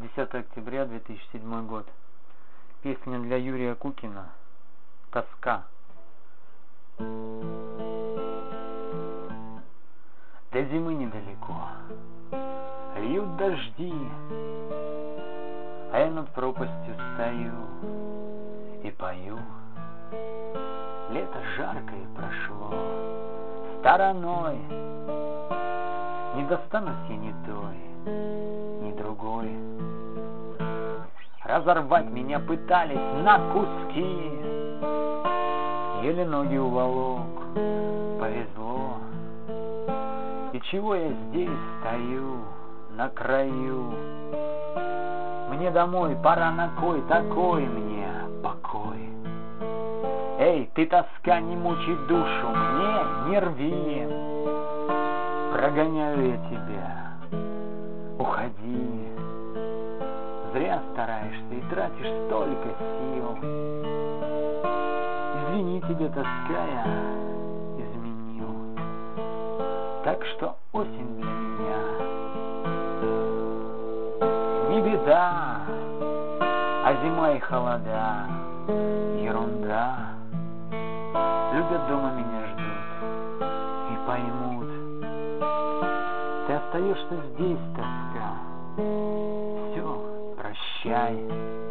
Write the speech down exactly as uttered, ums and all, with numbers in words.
десятое октября две тысячи седьмой год. Песня для Юрия Кукина «Тоска». До зимы недалеко, льют дожди, а я над пропастью стою и пою. Лето жаркое прошло стороной, не достанусь я ни той, ни другой. Разорвать меня пытались на куски, еле ноги уволок, повезло. И чего я здесь стою на краю? Мне домой пора, на кой такой мне покой? Эй, ты, тоска, не мучай душу, мне не рви, прогоняю я тебя, уходи. Зря стараешься и тратишь столько сил. Извини, тебе, тоска, я изменил. Так что осень для меня не беда, а зима и холода ерунда. Любят дома меня, ждут и поймут. Ты остаешься здесь, тоска. Все, прощай.